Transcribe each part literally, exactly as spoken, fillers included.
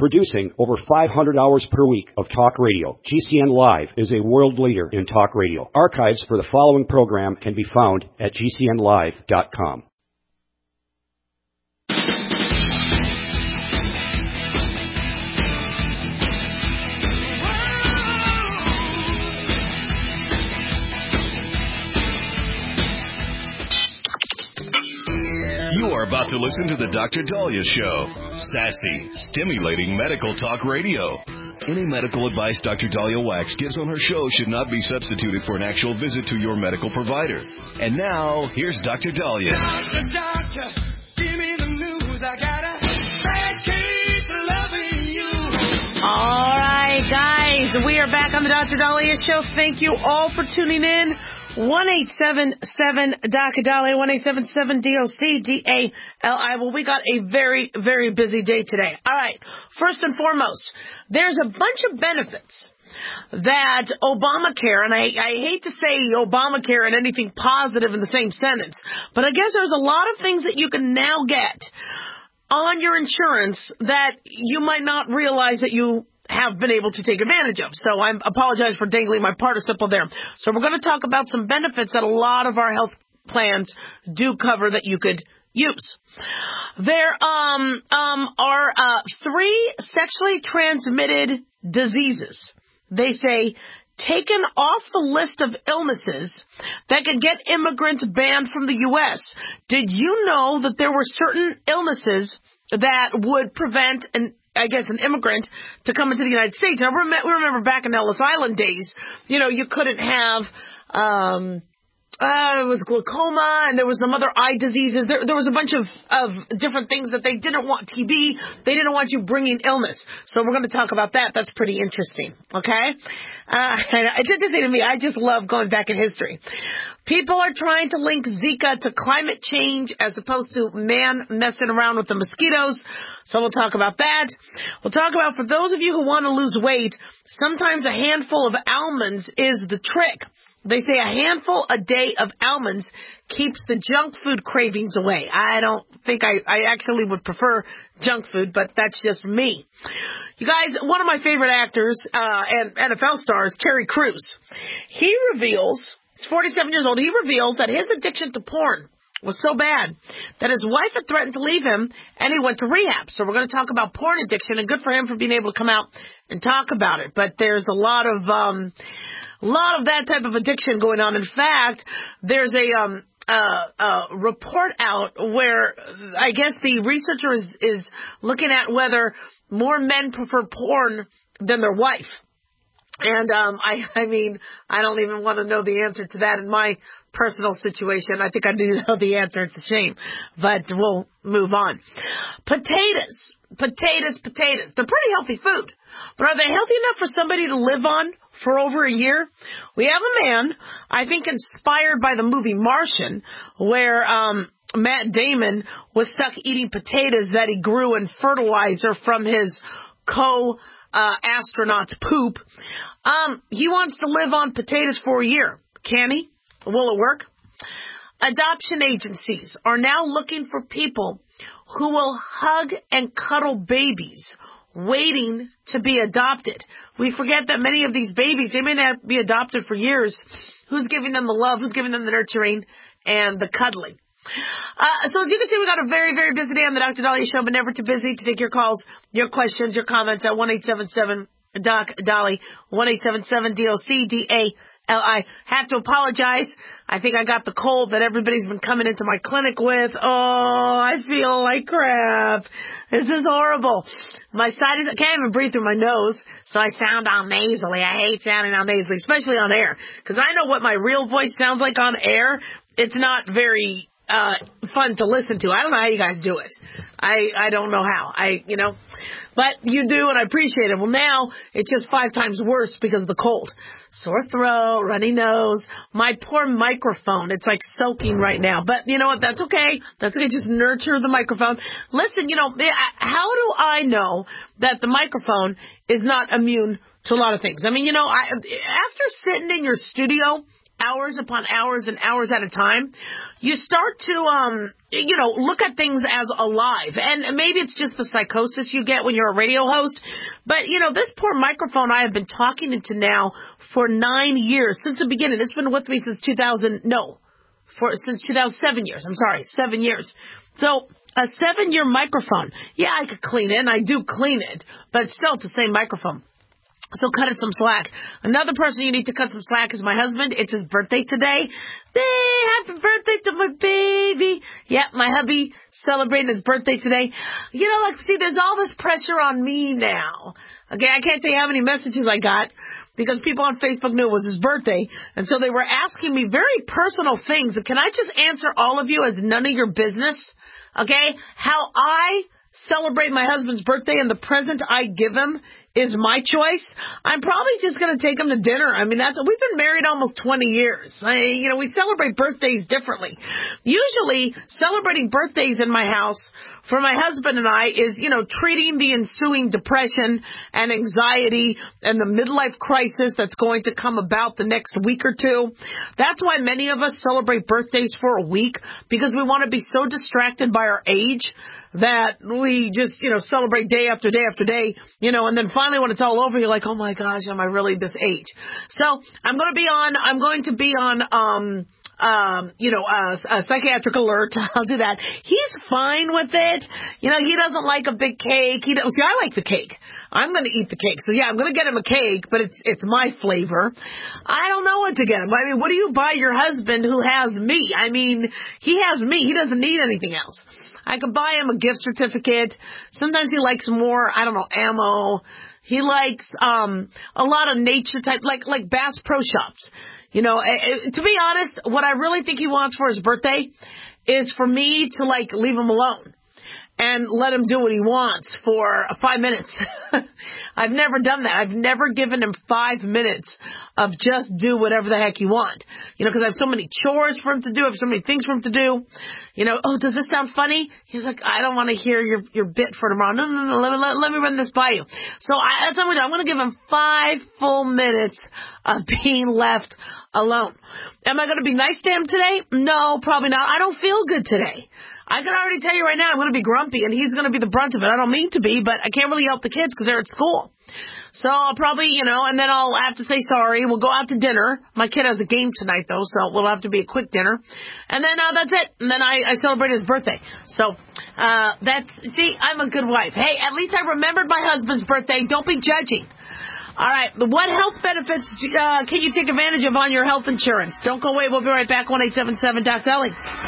Producing over five hundred hours per week of talk radio, G C N Live is a world leader in talk radio. Archives for the following program can be found at G C N live dot com. You are about to listen to the Doctor Daliah Show. Sassy, stimulating medical talk radio. Any medical advice Doctor Daliah Wax gives on her show should not be substituted for an actual visit to your medical provider. And now, here's Doctor Daliah. Doctor, doctor, give me the news. I got a bad case of loving you. All right, guys, we are back on the Doctor Daliah Show. Thank you all for tuning in. one eight seven seven Doctor Daliah, one eight seven seven D O C D A L I. Well, we got a very, very busy day today. All right, first and foremost, there's a bunch of benefits that Obamacare, and I, I hate to say Obamacare and anything positive in the same sentence, but I guess there's a lot of things that you can now get on your insurance that you might not realize that you have been able to take advantage of. So I apologize for dangling my participle there. So we're going to talk about some benefits that a lot of our health plans do cover that you could use. There um, um, are uh, three sexually transmitted diseases, they say, taken off the list of illnesses that could get immigrants banned from the U S. Did you know that there were certain illnesses that would prevent an I guess, an immigrant to come into the United States? Now, we remember back in Ellis Island days, you know, you couldn't have, um, uh, it was glaucoma, and there was some other eye diseases. There, there was a bunch of, of different things that they didn't want. T B, they didn't want you bringing illness. So we're going to talk about that. That's pretty interesting, okay? Uh, it's interesting to me. I just love going back in history. People are trying to link Zika to climate change as opposed to man messing around with the mosquitoes. So we'll talk about that. We'll talk about, for those of you who want to lose weight, sometimes a handful of almonds is the trick. They say a handful a day of almonds keeps the junk food cravings away. I don't think I, I actually would prefer junk food, but that's just me. You guys, one of my favorite actors uh, and N F L stars, Terry Crews, he reveals, he's forty-seven years old, he reveals that his addiction to porn was so bad that his wife had threatened to leave him, and he went to rehab. So we're going to talk about porn addiction, and good for him for being able to come out and talk about it. But there's a lot of um, a lot of that type of addiction going on. In fact, there's a um, uh, uh, report out where I guess the researcher is, is looking at whether more men prefer porn than their wife. And, um, I, I mean, I don't even want to know the answer to that in my personal situation. I think I do know the answer. It's a shame, but we'll move on. Potatoes, potatoes, potatoes. They're pretty healthy food, but are they healthy enough for somebody to live on for over a year? We have a man, I think inspired by the movie Martian, where, um, Matt Damon was stuck eating potatoes that he grew in fertilizer from his co Uh, astronaut's poop. Um, he wants to live on potatoes for a year. Can he? Will it work? Adoption agencies are now looking for people who will hug and cuddle babies waiting to be adopted. We forget that many of these babies, they may not be adopted for years. Who's giving them the love? Who's giving them the nurturing and the cuddling? Uh, so as you can see, we got a very, very busy day on the Doctor Daliah Show, but never too busy to take your calls, your questions, your comments at one eight seven seven Doc Dali, one eight seven seven D O C D A L I. Have to apologize. I think I got the cold that everybody's been coming into my clinic with. Oh, I feel like crap. This is horrible. My sinus, I can't even breathe through my nose, so I sound all nasally. I hate sounding all nasally, especially on air, because I know what my real voice sounds like on air. It's not very Uh, fun to listen to. I don't know how you guys do it. I, I don't know how. I, you know, but you do, and I appreciate it. Well, now it's just five times worse because of the cold. Sore throat, runny nose, my poor microphone. It's like soaking right now. But you know what? That's okay. That's okay. Just nurture the microphone. Listen, you know, how do I know that the microphone is not immune to a lot of things? I mean, you know, I, after sitting in your studio hours upon hours and hours at a time, you start to, um, you know, look at things as alive. And maybe it's just the psychosis you get when you're a radio host. But, you know, this poor microphone I have been talking into now for nine years, since the beginning. It's been with me since two thousand, no, for since two thousand seven years. I'm sorry, seven years. So a seven-year microphone. Yeah, I could clean it, and I do clean it, but it's still the same microphone. So cut it some slack. Another person you need to cut some slack is my husband. It's his birthday today. Hey, happy birthday to my baby. Yeah, my hubby celebrating his birthday today. You know, like, see, there's all this pressure on me now. Okay, I can't tell you how many messages I got because people on Facebook knew it was his birthday. And so they were asking me very personal things. Can I just answer all of you as none of your business? Okay, how I celebrate my husband's birthday and the present I give him is my choice. I'm probably just going to take him to dinner. I mean, that's, we've been married almost twenty years. I, you know, we celebrate birthdays differently. Usually, celebrating birthdays in my house for my husband and I is, you know, treating the ensuing depression and anxiety and the midlife crisis that's going to come about the next week or two. That's why many of us celebrate birthdays for a week, because we want to be so distracted by our age that we just, you know, celebrate day after day after day, you know, and then finally when it's all over, you're like, oh my gosh, am I really this age? So I'm going to be on, I'm going to be on, um, Um, you know, uh, a psychiatric alert. I'll do that. He's fine with it. You know, he doesn't like a big cake. He doesn't, see, I like the cake. I'm going to eat the cake. So yeah, I'm going to get him a cake, but it's, it's my flavor. I don't know what to get him. I mean, what do you buy your husband who has me? I mean, he has me. He doesn't need anything else. I could buy him a gift certificate. Sometimes he likes more, I don't know, ammo. He likes, um, a lot of nature type, like, like Bass Pro Shops. You know, to be honest, what I really think he wants for his birthday is for me to, like, leave him alone and let him do what he wants for five minutes. I've never done that. I've never given him five minutes of just do whatever the heck you want. You know, because I have so many chores for him to do. I have so many things for him to do. You know, oh, does this sound funny? He's like, I don't want to hear your, your bit for tomorrow. No, no, no, let me, let, let me run this by you. So I, that's what I'm going to do. I'm going to give him five full minutes of being left alone. Am I going to be nice to him today? No, probably not. I don't feel good today. I can already tell you right now I'm going to be grumpy, and he's going to be the brunt of it. I don't mean to be, but I can't really help the kids because they're at school. So I'll probably, you know, and then I'll have to say sorry. We'll go out to dinner. My kid has a game tonight, though, so we'll have to be a quick dinner. And then uh, that's it. And then I, I celebrate his birthday. So uh, that's, see, I'm a good wife. Hey, at least I remembered my husband's birthday. Don't be judging. All right. What health benefits uh, can you take advantage of on your health insurance? Don't go away. We'll be right back. one eight seven seven Doc Deli.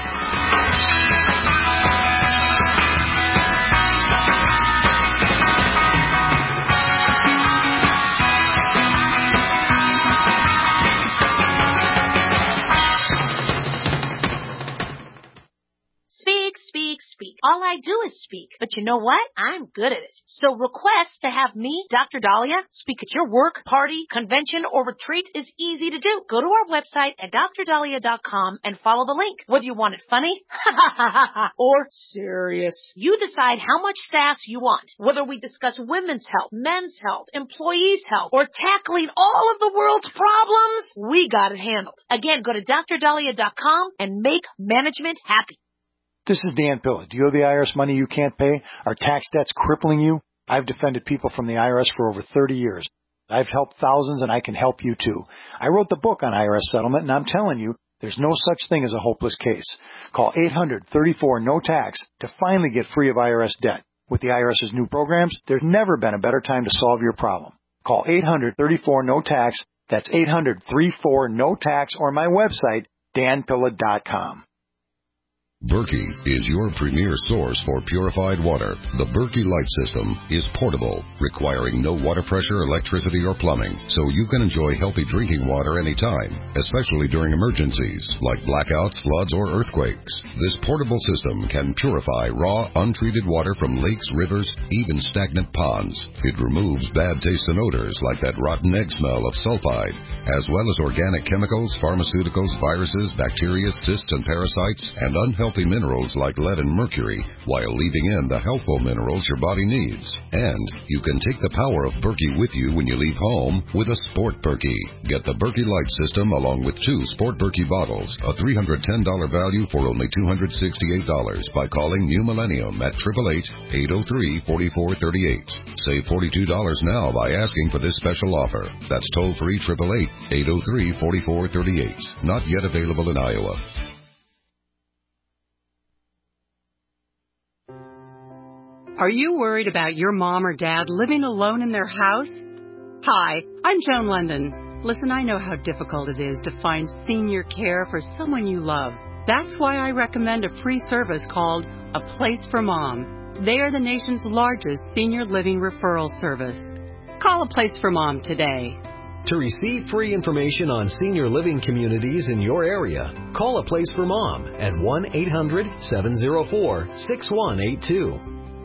Speak, speak, speak. All I do is speak. But you know what? I'm good at it. So request to have me, Doctor Dahlia, speak at your work, party, convention, or retreat is easy to do. Go to our website at D R dahlia dot com and follow the link. Whether you want it funny or serious, you decide how much sass you want. Whether we discuss women's health, men's health, employees' health, or tackling all of the world's problems, we got it handled. Again, go to D R dahlia dot com and make management happy. This is Dan Pilla. Do you owe the I R S money you can't pay? Are tax debts crippling you? I've defended people from the I R S for over thirty years. I've helped thousands, and I can help you too. I wrote the book on I R S settlement, and I'm telling you, there's no such thing as a hopeless case. Call eight hundred thirty-four no tax to finally get free of I R S debt. With the IRS's new programs, there's never been a better time to solve your problem. Call eight hundred thirty-four no tax. That's eight hundred thirty-four no tax, or my website, dan pilla dot com. Berkey is your premier source for purified water. The Berkey Light System is portable, requiring no water pressure, electricity, or plumbing, so you can enjoy healthy drinking water anytime, especially during emergencies like blackouts, floods, or earthquakes. This portable system can purify raw, untreated water from lakes, rivers, even stagnant ponds. It removes bad taste and odors like that rotten egg smell of sulfide, as well as organic chemicals, pharmaceuticals, viruses, bacteria, cysts, and parasites, and unhealthy unhealthy minerals like lead and mercury while leaving in the healthful minerals your body needs. And you can take the power of Berkey with you when you leave home with a Sport Berkey. Get the Berkey Light System along with two Sport Berkey bottles, a three hundred ten dollars value for only two hundred sixty-eight dollars by calling New Millennium at eight eight eight, eight oh three, four four three eight. Save forty-two dollars now by asking for this special offer. That's toll-free eight eight eight, eight oh three, four four three eight. Not yet available in Iowa. Are you worried about your mom or dad living alone in their house? Hi, I'm Joan London. Listen, I know how difficult it is to find senior care for someone you love. That's why I recommend a free service called A Place for Mom. They are the nation's largest senior living referral service. Call A Place for Mom today. To receive free information on senior living communities in your area, call A Place for Mom at one eight hundred, seven oh four, six one eight two.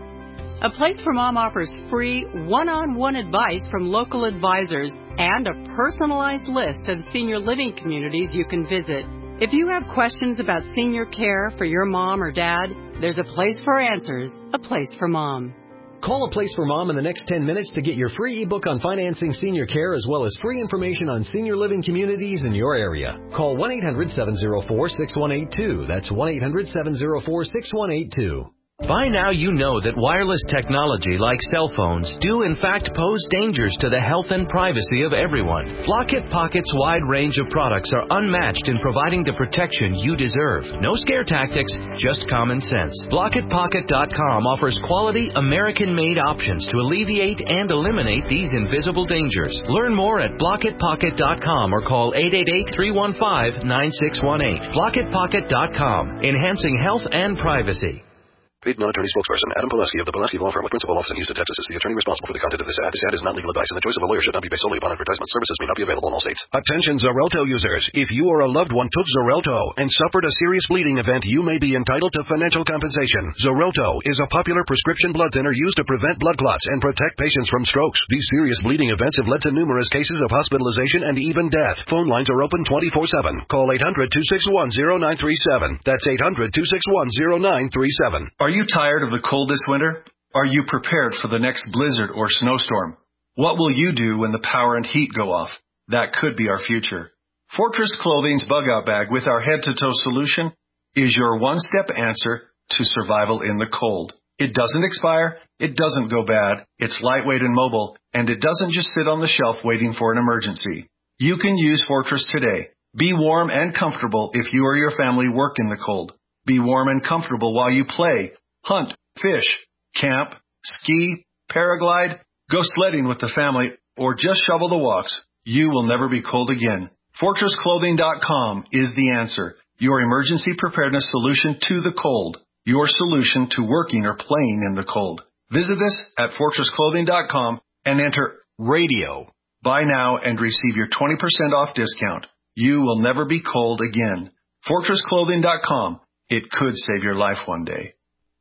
A Place for Mom offers free one-on-one advice from local advisors and a personalized list of senior living communities you can visit. If you have questions about senior care for your mom or dad, there's a place for answers, A Place for Mom. Call A Place for Mom in the next ten minutes to get your free ebook on financing senior care as well as free information on senior living communities in your area. Call one eight hundred, seven oh four, six one eight two. That's one eight hundred, seven oh four, six one eight two. By now you know that wireless technology like cell phones do in fact pose dangers to the health and privacy of everyone. Block-It Pocket's wide range of products are unmatched in providing the protection you deserve. No scare tactics, just common sense. Block It Pocket dot com offers quality American-made options to alleviate and eliminate these invisible dangers. Learn more at Block It Pocket dot com or call eight eight eight, three one five, nine six one eight. Block It Pocket dot com, enhancing health and privacy. Paid non-attorney spokesperson Adam Pileski of the Pileski Law Firm with principal office in Houston, Texas is the attorney responsible for the content of this ad. This ad is not legal advice, and the choice of a lawyer should not be based solely upon advertisement. Services may not be available in all states. Attention Xarelto users. If you or a loved one took Xarelto and suffered a serious bleeding event, you may be entitled to financial compensation. Xarelto is a popular prescription blood thinner used to prevent blood clots and protect patients from strokes. These serious bleeding events have led to numerous cases of hospitalization and even death. Phone lines are open twenty-four seven. Call eight hundred, two six one, zero nine three seven. That's eight hundred, two six one, zero nine three seven. Are you tired of the cold this winter? Are you prepared for the next blizzard or snowstorm? What will you do when the power and heat go off? That could be our future. Fortress Clothing's Bug-Out Bag with our head-to-toe solution is your one-step answer to survival in the cold. It doesn't expire, it doesn't go bad, it's lightweight and mobile, and it doesn't just sit on the shelf waiting for an emergency. You can use Fortress today. Be warm and comfortable if you or your family work in the cold. Be warm and comfortable while you play, hunt, fish, camp, ski, paraglide, go sledding with the family, or just shovel the walks. You will never be cold again. Fortress Clothing dot com is the answer. Your emergency preparedness solution to the cold. Your solution to working or playing in the cold. Visit us at Fortress Clothing dot com and enter radio. Buy now and receive your twenty percent off discount. You will never be cold again. Fortress Clothing dot com. It could save your life one day.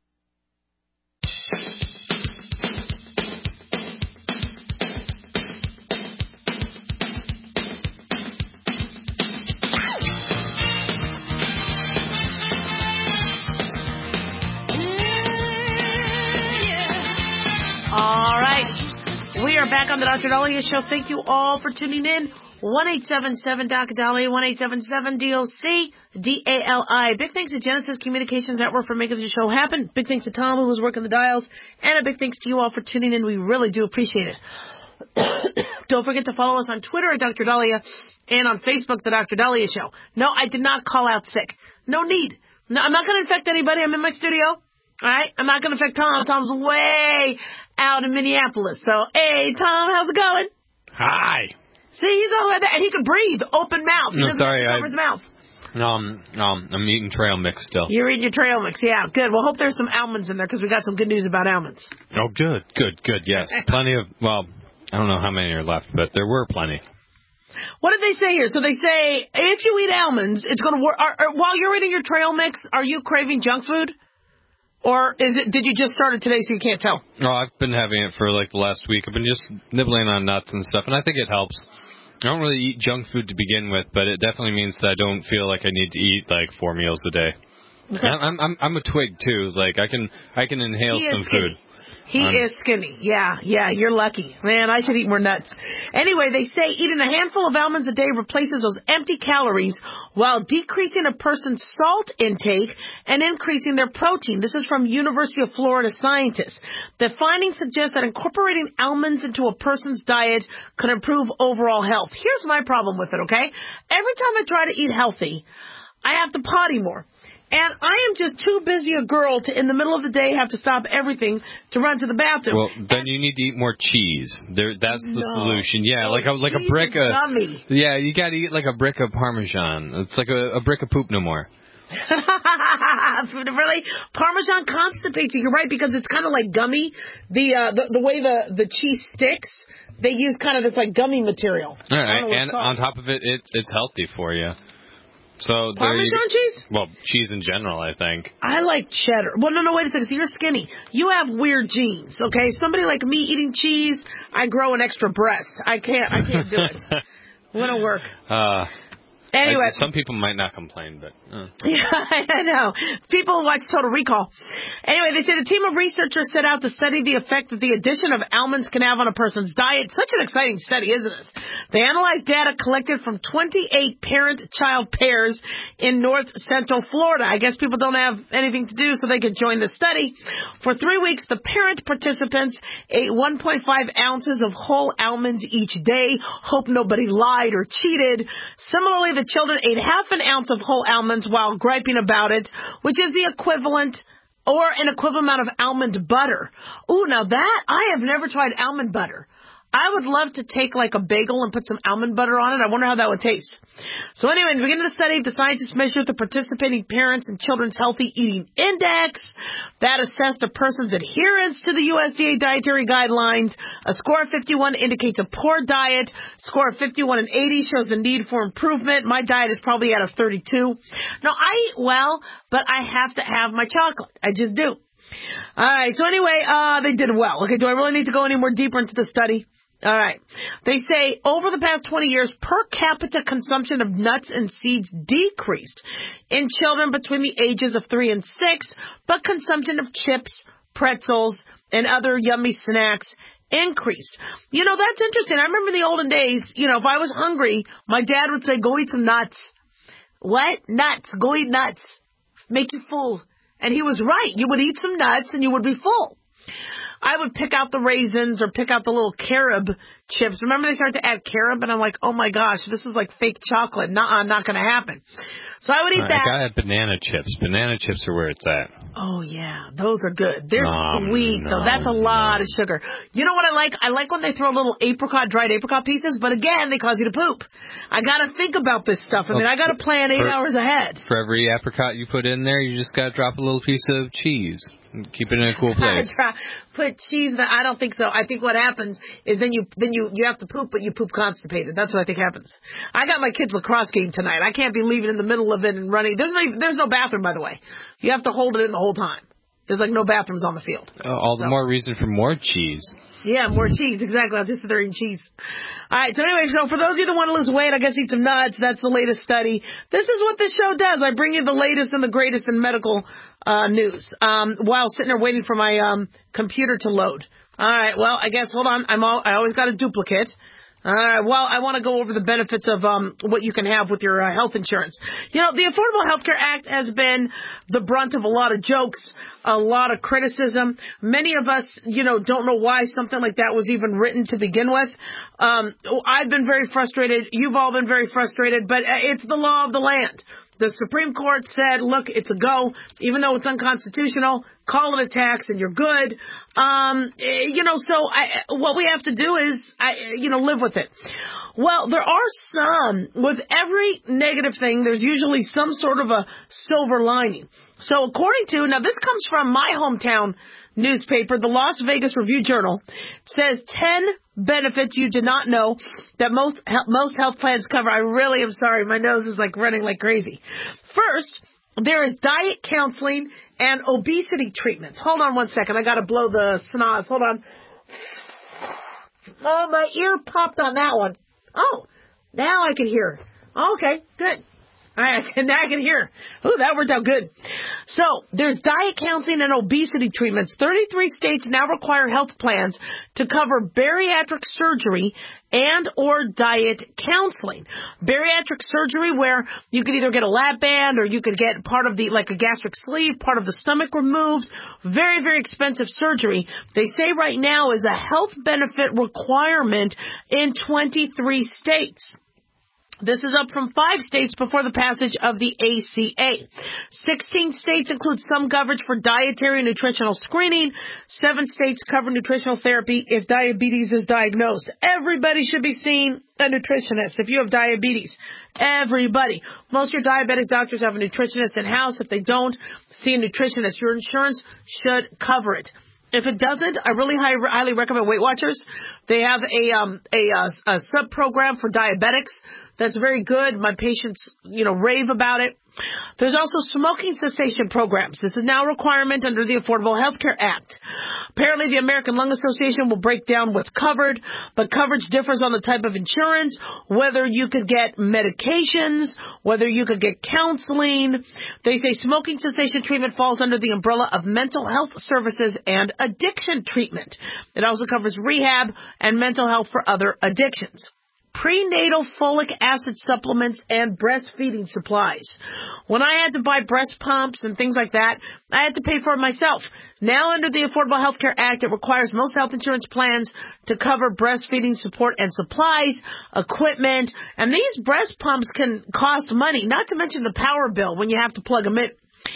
All right. We are back on the Doctor Dahlia Show. Thank you all for tuning in. one eight seven seven D O C Dahlia, one eight seven seven D O C D A L I. Big thanks to Genesis Communications Network for making the show happen. Big thanks to Tom, who was working the dials. And a big thanks to you all for tuning in. We really do appreciate it. Don't forget to follow us on Twitter at Doctor Dahlia and on Facebook, The Doctor Dahlia Show. No, I did not call out sick. No need. No, I'm not going to infect anybody. I'm in my studio. All right? I'm not going to infect Tom. Tom's way out in Minneapolis. So, hey, Tom, how's it going? Hi. See, he's all like that, and he can breathe, open mouth. He no, doesn't sorry, have to cover I, his mouth. No, um, um, I'm eating trail mix still. You're eating your trail mix, yeah, good. Well, hope there's some almonds in there, because we got some good news about almonds. Oh, good, good, good, yes. Plenty of, well, I don't know how many are left, but there were plenty. What did they say here? So they say, if you eat almonds, it's going to work. Are, are, while you're eating your trail mix, are you craving junk food? Or is it? Did you just start it today so you can't tell? No, I've been having it for like the last week. I've been just nibbling on nuts and stuff, and I think it helps. I don't really eat junk food to begin with, but it definitely means that I don't feel like I need to eat like four meals a day. I'm I'm I'm a twig too. Like I can I can inhale He some is skinny. food. He Um, is skinny. Yeah, yeah, you're lucky. Man, I should eat more nuts. Anyway, they say eating a handful of almonds a day replaces those empty calories while decreasing a person's salt intake and increasing their protein. This is from University of Florida scientists. The findings suggest that incorporating almonds into a person's diet can improve overall health. Here's my problem with it, okay? Every time I try to eat healthy, I have to potty more. And I am just too busy a girl to, in the middle of the day, have to stop everything to run to the bathroom. Well, then you need to eat more cheese. There, that's the No. solution. Yeah, No, like a like a cheese brick is of. yummy. Yeah, you got to eat like a brick of Parmesan. It's like a, a brick of poop no more. Really, Parmesan constipates you. You're right, because it's kind of like gummy. The uh, the the way the the cheese sticks, they use kind of this like gummy material. All right, and on top of it, it's it's healthy for you. So there you Parmesan go. cheese? Well, cheese in general, I think. I like cheddar. Well, no, no, wait a second. So you're skinny. You have weird genes, okay? Somebody like me eating cheese, I grow an extra breast. I can't. I can't do it. Wouldn't work. Uh, Anyway. I, some people might not complain, but. Uh. Yeah, I know. People watch Total Recall. Anyway, they say the team of researchers set out to study the effect that the addition of almonds can have on a person's diet. Such an exciting study, isn't it? They analyzed data collected from twenty-eight parent-child pairs in north central Florida. I guess people don't have anything to do, so they could join the study. For three weeks, the parent participants ate one point five ounces of whole almonds each day. Hope nobody lied or cheated. Similarly, the children ate half an ounce of whole almonds while griping about it, which is the equivalent or an equivalent amount of almond butter. Ooh, now that, I have never tried almond butter. I would love to take like a bagel and put some almond butter on it. I wonder how that would taste. So anyway, in the beginning of the study, the scientists measured the participating parents and children's healthy eating index. That assessed a person's adherence to the U S D A dietary guidelines. A score of fifty-one indicates a poor diet. Score of fifty-one and eighty shows the need for improvement. My diet is probably out of thirty-two. Now, I eat well, but I have to have my chocolate. I just do. All right. So anyway, uh, they did well. Okay. Do I really need to go any more deeper into the study? All right. They say over the past twenty years, per capita consumption of nuts and seeds decreased in children between the ages of three and six, but consumption of chips, pretzels, and other yummy snacks increased. You know, that's interesting. I remember in the olden days, you know, if I was hungry, my dad would say, go eat some nuts. What? Nuts. Go eat nuts. Make you full. And he was right. You would eat some nuts and you would be full. I would pick out the raisins or pick out the little carob chips. Remember they started to add carob, and I'm like, oh my gosh, this is like fake chocolate. Nuh-uh, not going to happen. So I would eat I that. got banana chips. Banana chips are where it's at. Oh, yeah. Those are good. They're No, sweet, no, though. That's a lot no. of sugar. You know what I like? I like when they throw little apricot, dried apricot pieces, but again, they cause you to poop. I got to think about this stuff. I mean, I got to plan eight For- hours ahead. For every apricot you put in there, you just got to drop a little piece of cheese. Keep it in a cool place. Try, put cheese. In, I don't think so. I think what happens is then you then you you have to poop, but you poop constipated. That's what I think happens. I got my kids' lacrosse game tonight. I can't be leaving in the middle of it and running. There's no there's no bathroom, by the way. You have to hold it in the whole time. There's like no bathrooms on the field. Oh, all the So. more reason for more cheese. Yeah, more cheese. Exactly. I'll just sit there eating cheese. All right. So anyway, so for those of you that want to lose weight, I guess eat some nuts. That's the latest study. This is what this show does. I bring you the latest and the greatest in medical uh, news um, while sitting there waiting for my um, computer to load. All right. Well, I guess, hold on. I'm all, I always got a duplicate. All right. Well, I want to go over the benefits of um, what you can have with your uh, health insurance. You know, the Affordable Health Care Act has been the brunt of a lot of jokes, a lot of criticism. Many of us, you know, don't know why something like that was even written to begin with. Um, I've been very frustrated. You've all been very frustrated, but it's the law of the land. The Supreme Court said, look, it's a go, even though it's unconstitutional, call it a tax and you're good. Um, you know, so I, what we have to do is, I, you know, live with it. Well, there are some, with every negative thing, there's usually some sort of a silver lining. So according to, now this comes from my hometown newspaper, the Las Vegas Review-Journal, says ten benefits you did not know that most most health plans cover. I really am sorry. My nose is like running like crazy. First, there is diet counseling and obesity treatments. Hold on one second. I got to blow the snot. Hold on. Oh, my ear popped on that one. Oh, now I can hear. Okay, good. All right, now I can hear. Ooh, that worked out good. So there's diet counseling and obesity treatments. thirty-three states now require health plans to cover bariatric surgery and or diet counseling. Bariatric surgery, where you could either get a lap band or you could get part of the, like a gastric sleeve, part of the stomach removed. Very, very expensive surgery. They say right now is a health benefit requirement in twenty-three states. This is up from five states before the passage of the A C A. sixteen states include some coverage for dietary and nutritional screening. Seven states cover nutritional therapy if diabetes is diagnosed. Everybody should be seeing a nutritionist if you have diabetes. Everybody. Most of your diabetic doctors have a nutritionist in-house. If they don't, see a nutritionist. Your insurance should cover it. If it doesn't, I really high, highly recommend Weight Watchers. They have a um a, a, a sub program for diabetics that's very good. My patients, you know, rave about it. There's also smoking cessation programs. This is now a requirement under the Affordable Health Care Act. Apparently, the American Lung Association will break down what's covered, but coverage differs on the type of insurance, whether you could get medications, whether you could get counseling. They say smoking cessation treatment falls under the umbrella of mental health services and addiction treatment. It also covers rehab and mental health for other addictions. Prenatal folic acid supplements and breastfeeding supplies. When I had to buy breast pumps and things like that, I had to pay for it myself. Now, under the Affordable Health Care Act, it requires most health insurance plans to cover breastfeeding support and supplies, equipment, and these breast pumps can cost money, not to mention the power bill when you have to plug them in.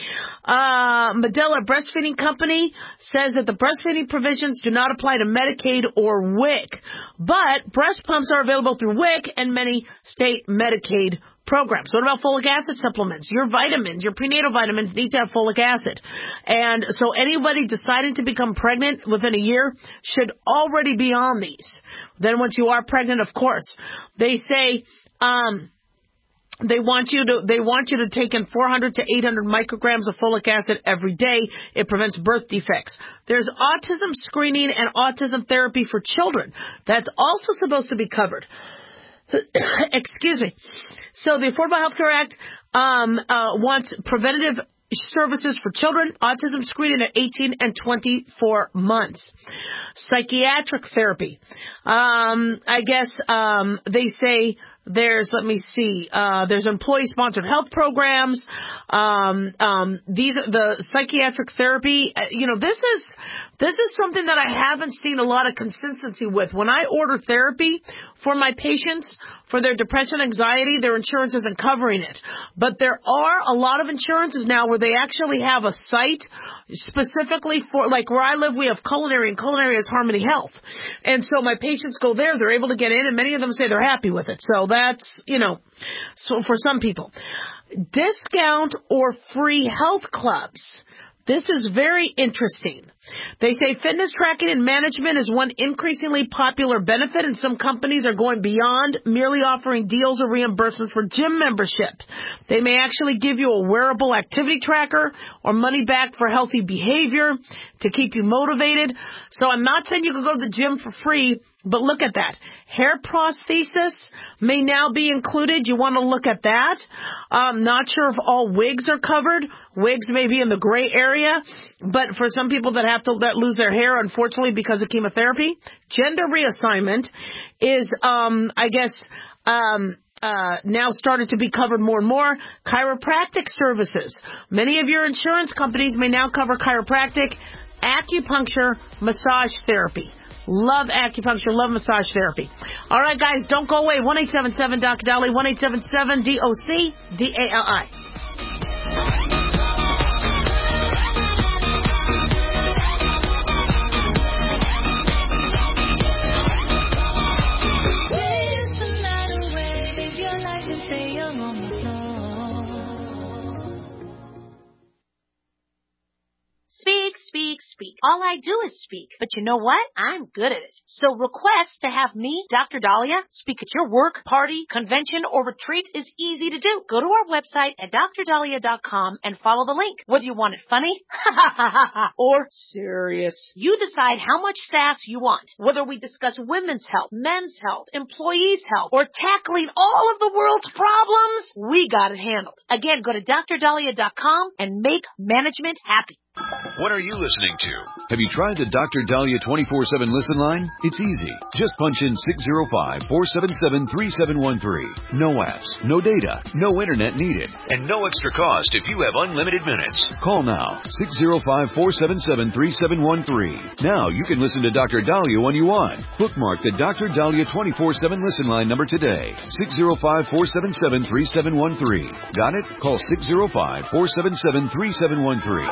Uh, Medela Breastfeeding Company says that the breastfeeding provisions do not apply to Medicaid or W I C, but breast pumps are available through W I C and many state Medicaid programs. What about folic acid supplements? Your vitamins, your prenatal vitamins need to have folic acid. And so anybody deciding to become pregnant within a year should already be on these. Then once you are pregnant, of course, they say, um, They want you to, they want you to take in four hundred to eight hundred micrograms of folic acid every day. It prevents birth defects. There's autism screening and autism therapy for children. That's also supposed to be covered. Excuse me. So the Affordable Health Care Act, um, uh, wants preventative services for children, autism screening at eighteen and twenty-four months. Psychiatric therapy. Um, I guess, um, they say, There's, let me see, uh, there's employee-sponsored health programs. Um, um, these are the psychiatric therapy. Uh, you know, this is, this is something that I haven't seen a lot of consistency with. When I order therapy for my patients, for their depression, anxiety, their insurance isn't covering it. But there are a lot of insurances now where they actually have a site specifically for, like where I live, we have culinary, and culinary is Harmony Health. And so my patients go there, they're able to get in, and many of them say they're happy with it. So that's, you know, so for some people. Discount or free health clubs. This is very interesting. They say fitness tracking and management is one increasingly popular benefit, and some companies are going beyond merely offering deals or reimbursements for gym membership. They may actually give you a wearable activity tracker or money back for healthy behavior to keep you motivated. So I'm not saying you can go to the gym for free, but look at that. Hair prosthesis may now be included. You want to look at that. I'm not sure if all wigs are covered. Wigs may be in the gray area, but for some people that have to that lose their hair, unfortunately, because of chemotherapy, gender reassignment is, um, I guess, um, Uh, now started to be covered more and more. Chiropractic services. Many of your insurance companies may now cover chiropractic, acupuncture, massage therapy. Love acupuncture, love massage therapy. All right, guys, don't go away. one eight seven seven D O C Dolly, one eight seven seven D O C D A L I. Speak, speak, speak. All I do is speak. But you know what? I'm good at it. So request to have me, Doctor Dahlia, speak at your work, party, convention, or retreat is easy to do. Go to our website at D R dahlia dot com and follow the link. Whether you want it funny or serious, you decide how much sass you want. Whether we discuss women's health, men's health, employees' health, or tackling all of the world's problems, we got it handled. Again, go to D R dahlia dot com and make management happy. What are you listening to? Have you tried the Doctor Dahlia twenty-four seven listen line? It's easy. Just punch in six zero five, four seven seven, three seven one three. No apps, no data, no internet needed, and no extra cost if you have unlimited minutes. Call now, six zero five, four seven seven, three seven one three. Now you can listen to Doctor Dahlia when you want. Bookmark the Doctor Dahlia twenty-four seven listen line number today, six zero five, four seven seven, three seven one three. Got it? Call six zero five, four seven seven, three seven one three.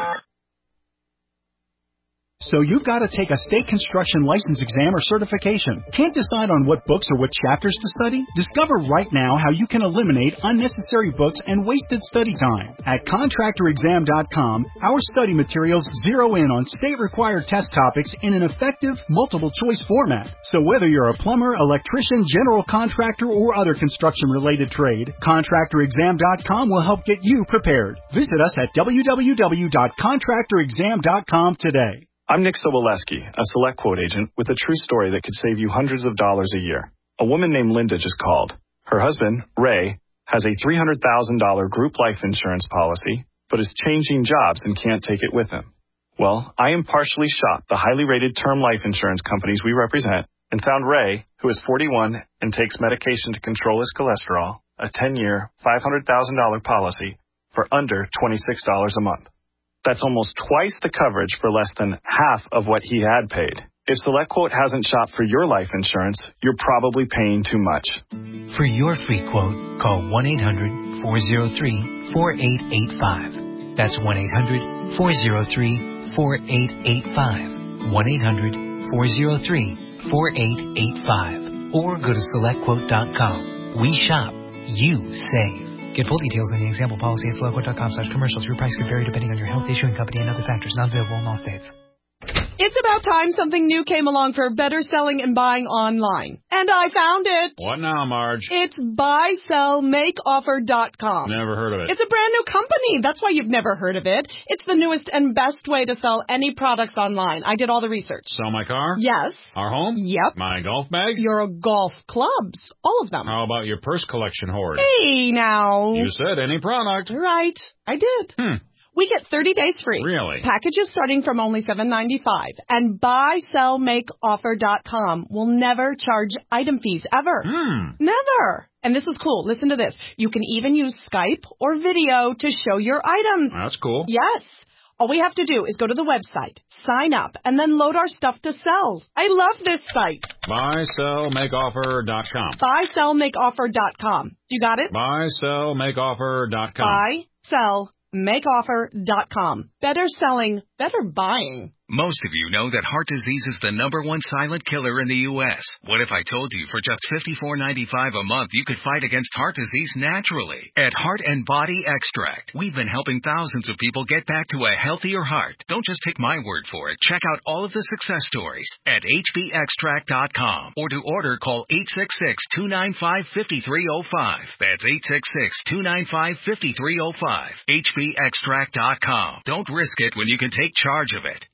So you've got to take a state construction license exam or certification. Can't decide on what books or what chapters to study? Discover right now how you can eliminate unnecessary books and wasted study time. At contractor exam dot com, our study materials zero in on state-required test topics in an effective, multiple-choice format. So whether you're a plumber, electrician, general contractor, or other construction-related trade, contractor exam dot com will help get you prepared. Visit us at w w w dot contractor exam dot com today. I'm Nick Soboleski, a Select Quote agent with a true story that could save you hundreds of dollars a year. A woman named Linda just called. Her husband, Ray, has a three hundred thousand dollars group life insurance policy, but is changing jobs and can't take it with him. Well, I impartially shopped the highly rated term life insurance companies we represent and found Ray, who is forty-one and takes medication to control his cholesterol, a ten-year, five hundred thousand dollars policy for under twenty-six dollars a month. That's almost twice the coverage for less than half of what he had paid. If SelectQuote hasn't shopped for your life insurance, you're probably paying too much. For your free quote, call one eight hundred, four oh three, four eight eight five. That's one eight hundred, four oh three, four eight eight five. one eight hundred, four oh three, four eight eight five. Or go to select quote dot com. We shop. You save. Get full details in the example policy at select quote dot com slash commercials. Your price could vary depending on your health, issuing company, and other factors. Not available in all states. It's about time something new came along for better selling and buying online. And I found it. What now, Marge? It's buy sell make offer dot com. Never heard of it. It's a brand new company. That's why you've never heard of it. It's the newest and best way to sell any products online. I did all the research. Sell my car? Yes. Our home? Yep. My golf bag? Your golf clubs. All of them. How about your purse collection hoard? Hey, now. You said any product. Right. I did. Hmm. We get thirty days free. Really? Packages starting from only seven ninety-five. And buy sell make offer dot com will never charge item fees ever. Hmm. Never. And this is cool. Listen to this. You can even use Skype or video to show your items. That's cool. Yes. All we have to do is go to the website, sign up, and then load our stuff to sell. I love this site. buy sell make offer dot com. buy sell make offer dot com. You got it? buy sell make offer dot com. buy sell make offer dot com. Better selling, better buying. Most of you know that heart disease is the number one silent killer in the U S What if I told you for just fifty-four ninety-five a month you could fight against heart disease naturally? At Heart and Body Extract, we've been helping thousands of people get back to a healthier heart. Don't just take my word for it. Check out all of the success stories at h b extract dot com, or to order, call eight six six, two nine five, five three zero five. That's eight six six, two nine five, five three zero five. h b extract dot com. Don't risk it when you can take charge of it.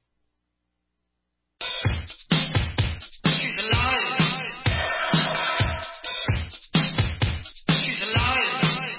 She's alive. She's alive.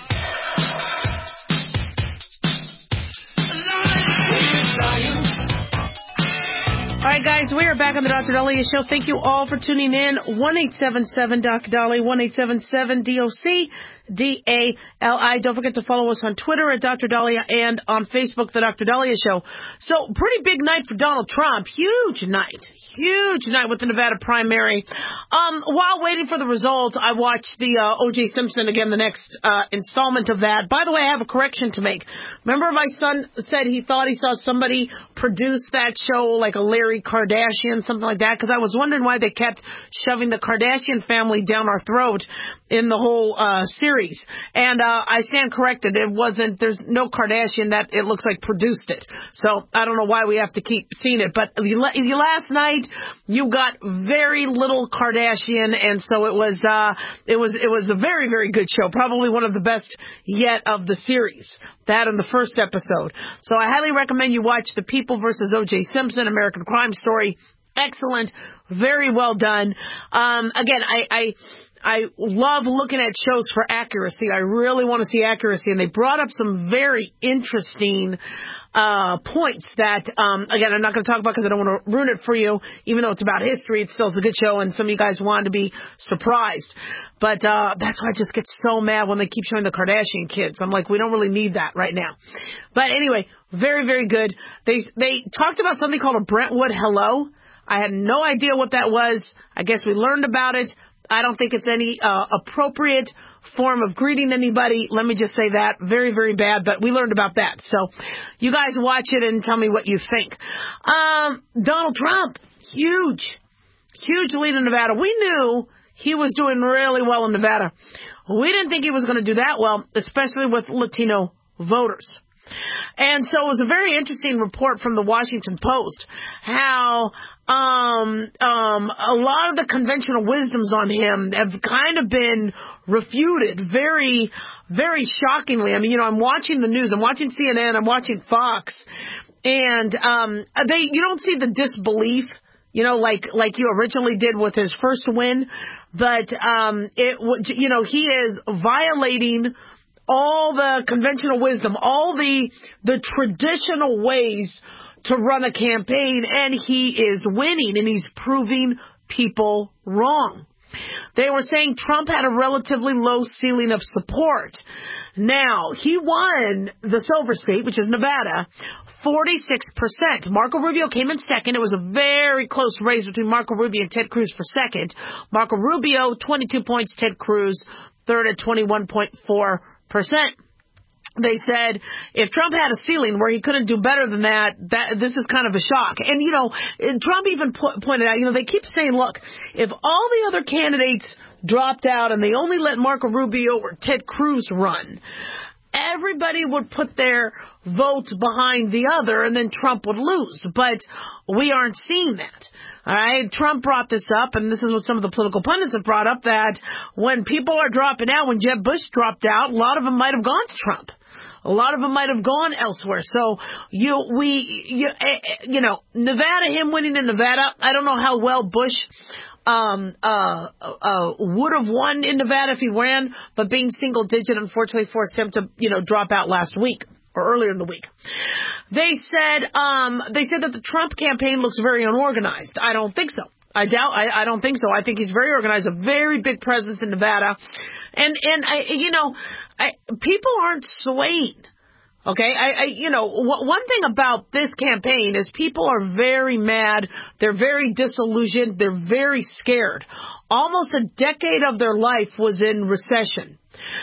All right, guys, we are back on the Doctor Dahlia Show. Thank you all for tuning in. one eight seven seven D O C Dahlia, one eight seven seven D O C D A L I. Don't forget to follow us on Twitter at Doctor Dahlia and on Facebook, The Doctor Dahlia Show. So, pretty big night for Donald Trump. Huge night. Huge night with the Nevada primary. Um, while waiting for the results, I watched the uh, O J Simpson again, the next uh, installment of that. By the way, I have a correction to make. Remember my son said he thought he saw somebody produce that show, like a Larry Kardashian, something like that? Because I was wondering why they kept shoving the Kardashian family down our throat in the whole uh, series. series. And, uh, I stand corrected. It wasn't, there's no Kardashian that it looks like produced it. So I don't know why we have to keep seeing it. But you, you last night, you got very little Kardashian. And so it was, uh, it was, it was a very, very good show. Probably one of the best yet of the series. That in the first episode. So I highly recommend you watch The People versus O J Simpson, American Crime Story. Excellent. Very well done. Um, again, I, I, I love looking at shows for accuracy. I really want to see accuracy. And they brought up some very interesting uh points that, um again, I'm not going to talk about because I don't want to ruin it for you. Even though it's about history, it still is a good show, and some of you guys wanted to be surprised. But uh that's why I just get so mad when they keep showing the Kardashian kids. I'm like, we don't really need that right now. But anyway, very, very good. They they talked about something called a Brentwood Hello. I had no idea what that was. I guess we learned about it. I don't think it's any uh, appropriate form of greeting anybody. Let me just say that. Very, very bad, but we learned about that. So you guys watch it and tell me what you think. Um, Donald Trump, huge, huge lead in Nevada. We knew he was doing really well in Nevada. We didn't think he was going to do that well, especially with Latino voters. And so it was a very interesting report from the Washington Post, how um, um, a lot of the conventional wisdoms on him have kind of been refuted very, very shockingly. I mean, you know, I'm watching the news. I'm watching C N N. I'm watching Fox. And um, they, you don't see the disbelief, you know, like like you originally did with his first win. But, um, it, you know, he is violating all the conventional wisdom, all the the traditional ways to run a campaign, and he is winning, and he's proving people wrong. They were saying Trump had a relatively low ceiling of support. Now, he won the Silver State, which is Nevada, forty-six percent. Marco Rubio came in second. It was a very close race between Marco Rubio and Ted Cruz for second. Marco Rubio, twenty-two points. Ted Cruz, third at twenty-one point four percent. They said if Trump had a ceiling where he couldn't do better than that, that this is kind of a shock. And, you know, Trump even po- pointed out, you know, they keep saying, look, if all the other candidates dropped out and they only let Marco Rubio or Ted Cruz run, everybody would put their votes behind the other and then Trump would lose. But we aren't seeing that. All right. Trump brought this up, and this is what some of the political pundits have brought up, that when people are dropping out, when Jeb Bush dropped out, a lot of them might have gone to Trump. A lot of them might have gone elsewhere. So you, we, you, you know, Nevada, him winning in Nevada, I don't know how well Bush Um, uh, uh, would have won in Nevada if he ran, but being single digit unfortunately forced him to, you know, drop out last week or earlier in the week. They said, um, they said that the Trump campaign looks very unorganized. I don't think so. I doubt, I, I don't think so. I think he's very organized, a very big presence in Nevada. And, and I, you know, I, people aren't swaying. Okay, I, I, you know, w- one thing about this campaign is people are very mad. They're very disillusioned. They're very scared. Almost a decade of their life was in recession,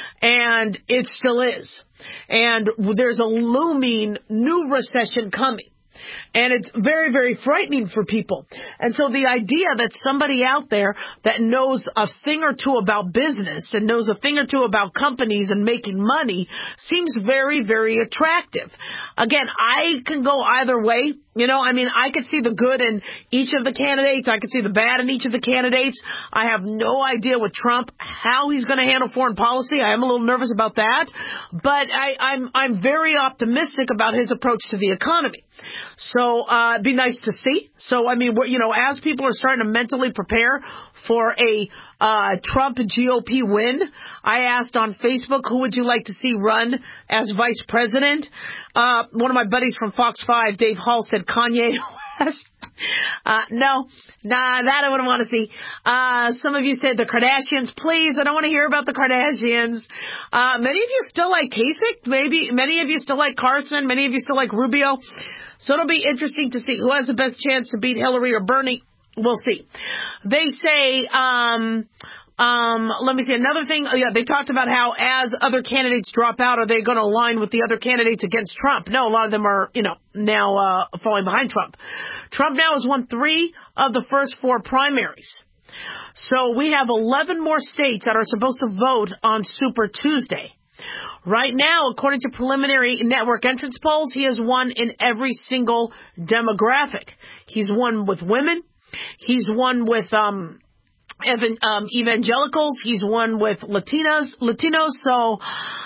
and it still is. And there's a looming new recession coming. And it's very, very frightening for people. And so the idea that somebody out there that knows a thing or two about business and knows a thing or two about companies and making money seems very, very attractive. Again, I can go either way. You know, I mean, I could see the good in each of the candidates. I could see the bad in each of the candidates. I have no idea with Trump how he's going to handle foreign policy. I am a little nervous about that. But I, I'm, I'm very optimistic about his approach to the economy. So, uh, it'd be nice to see. So, I mean, we're, you know, as people are starting to mentally prepare for a, uh, Trump G O P win, I asked on Facebook, who would you like to see run as vice president? Uh, one of my buddies from Fox five, Dave Hall, said Kanye West. Uh, no, nah, that I wouldn't want to see. Uh, some of you said the Kardashians. Please, I don't want to hear about the Kardashians. Uh, many of you still like Kasich. Maybe many of you still like Carson. Many of you still like Rubio. So it'll be interesting to see who has the best chance to beat Hillary or Bernie. We'll see. They say, um, um, let me see another thing. Oh, yeah, they talked about how as other candidates drop out, are they going to align with the other candidates against Trump? No, a lot of them are, you know, now, uh, falling behind Trump. Trump now has won three of the first four primaries. So we have eleven more states that are supposed to vote on Super Tuesday. Right now, according to preliminary network entrance polls, he has won in every single demographic. He's won with women. He's won with um, evan, um, evangelicals. He's won with Latinas, Latinos. So,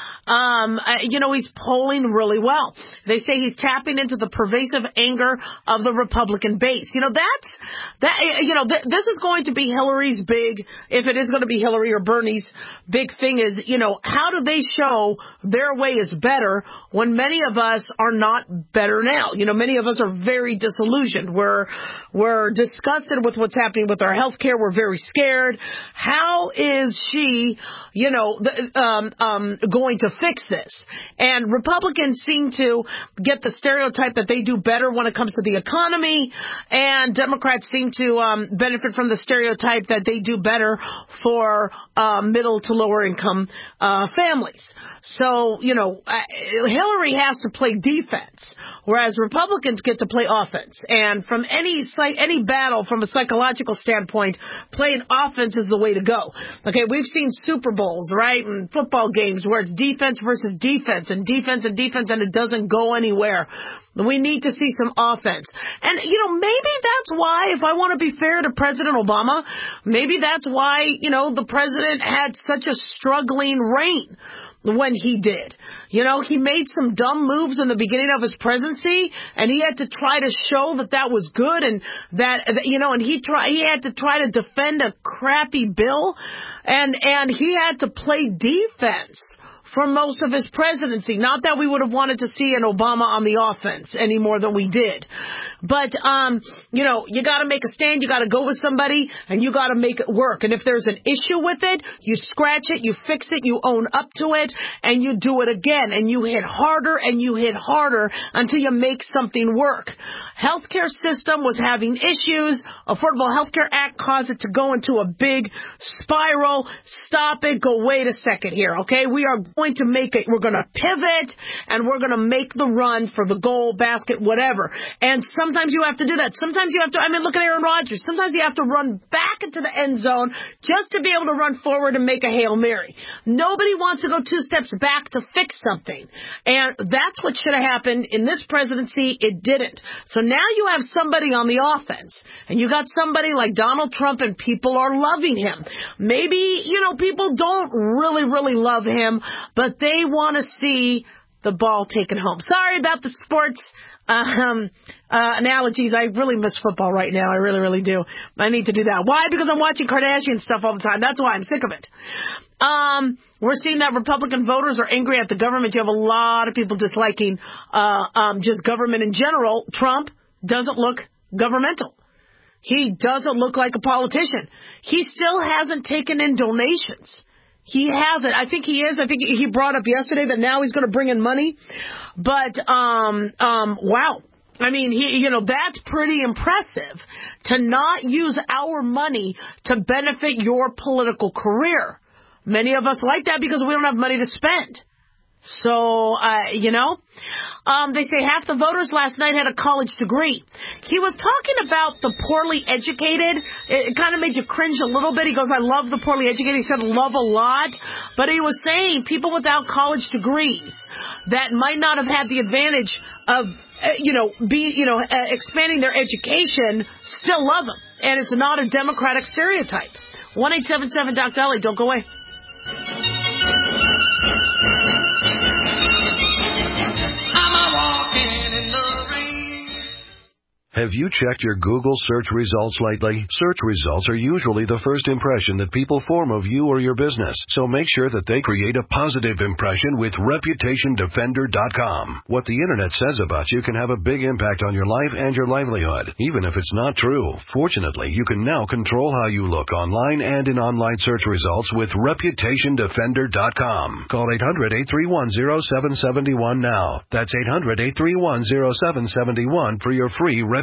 um, you know, he's polling really well. They say he's tapping into the pervasive anger of the Republican base. You know, that's, that, you know, th- this is going to be Hillary's big, if it is going to be Hillary or Bernie's big thing is, you know, how do they show their way is better when many of us are not better now? You know, many of us are very disillusioned. We're, we're disgusted with what's happening with our health care. We're very scared. How is she, you know, th- um, um, going to fix this? And Republicans seem to get the stereotype that they do better when it comes to the economy, and Democrats seem to um, benefit from the stereotype that they do better for uh, middle to lower income uh, families. So, you know, uh, Hillary has to play defense, whereas Republicans get to play offense. And from any any battle, from a psychological standpoint, playing offense is the way to go. Okay, we've seen Super Bowls, right, and football games where it's defense versus defense and defense and defense, and it doesn't go anywhere. We need to see some offense. And, you know, maybe that's why, if I want to be fair to President Obama, maybe that's why, you know, the president had such a struggling reign when he did. You know, he made some dumb moves in the beginning of his presidency, and he had to try to show that that was good, and that, you know, and he try, he had to try to defend a crappy bill, and, and he had to play defense for most of his presidency. Not that we would have wanted to see an Obama on the offense any more than we did. But, um, you know, you got to make a stand. You got to go with somebody, and you got to make it work. And if there's an issue with it, you scratch it, you fix it, you own up to it, and you do it again. And you hit harder and you hit harder until you make something work. Healthcare system was having issues. Affordable Health Care Act caused it to go into a big spiral. Stop it. Go, wait a second here, okay? We are going to make it. We're going to pivot, and we're going to make the run for the goal basket, whatever. And sometimes you have to do that. Sometimes you have to, I mean, look at Aaron Rodgers. Sometimes you have to run back into the end zone just to be able to run forward and make a Hail Mary. Nobody wants to go two steps back to fix something. And that's what should have happened in this presidency. It didn't. So now you have somebody on the offense, and you got somebody like Donald Trump, and people are loving him. Maybe, you know, people don't really, really love him, but they want to see the ball taken home. Sorry about the sports um, uh, analogies. I really miss football right now. I really, really do. I need to do that. Why? Because I'm watching Kardashian stuff all the time. That's why I'm sick of it. Um, we're seeing that Republican voters are angry at the government. You have a lot of people disliking uh, um, just government in general. Trump doesn't look governmental. He doesn't look like a politician. He still hasn't taken in donations. He hasn't. I think he is. I think he brought up yesterday that now he's going to bring in money. But, um, um, wow. I mean, he, you know, that's pretty impressive to not use our money to benefit your political career. Many of us like that because we don't have money to spend. So, uh, you know, um, they say half the voters last night had a college degree. He was talking about the poorly educated. It, it kind of made you cringe a little bit. He goes, I love the poorly educated. He said love a lot. But he was saying people without college degrees that might not have had the advantage of, uh, you know, be, you know, uh, expanding their education still love him. And it's not a Democratic stereotype. one eight seven seven Doc Dolly. Don't go away. Have you checked your Google search results lately? Search results are usually the first impression that people form of you or your business, so make sure that they create a positive impression with Reputation Defender dot com. What the Internet says about you can have a big impact on your life and your livelihood, even if it's not true. Fortunately, you can now control how you look online and in online search results with Reputation Defender dot com. Call eight hundred, eight three one, zero seven seven one now. That's eight hundred, eight three one, zero seven seven one for your free Reputation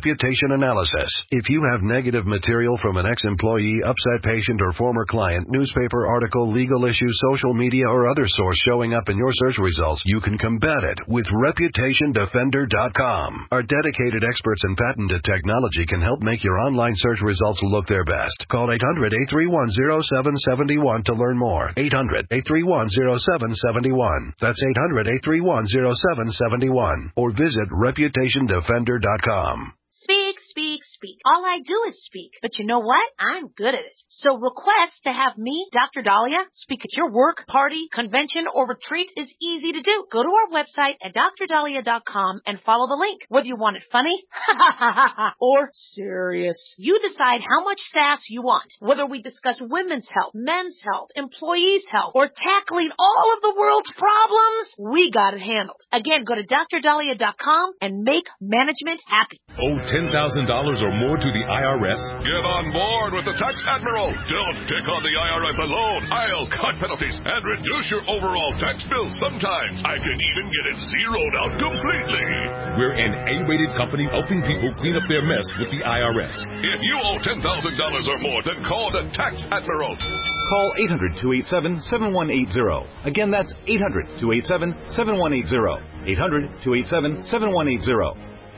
reputation analysis. If you have negative material from an ex-employee, upset patient, or former client, newspaper article, legal issue, social media, or other source showing up in your search results, you can combat it with reputation defender dot com. Our dedicated experts in patented technology can help make your online search results look their best. Call eight hundred, eight three one, zero seven seven one to learn more. eight hundred, eight three one, zero seven seven one. That's eight hundred, eight three one, zero seven seven one. Or visit reputation defender dot com. Speak, speak, speak. All I do is speak. But you know what? I'm good at it. So request to have me, Doctor Dahlia, speak at your work, party, convention, or retreat is easy to do. Go to our website at dr dahlia dot com and follow the link. Whether you want it funny or serious, you decide how much sass you want. Whether we discuss women's health, men's health, employees' health, or tackling all of the world's problems, we got it handled. Again, go to dr dahlia dot com and make management happy. Owe ten thousand dollars or more to the I R S? Get on board with the Tax Admiral. Don't pick on the I R S alone. I'll cut penalties and reduce your overall tax bill. Sometimes I can even get it zeroed out completely. We're an A-rated company helping people clean up their mess with the I R S. If you owe ten thousand dollars or more, then call the Tax Admiral. Call eight hundred, two eight seven, seven one eight zero. Again, that's eight hundred, two eight seven, seven one eight zero. eight hundred, two eight seven, seven one eight zero.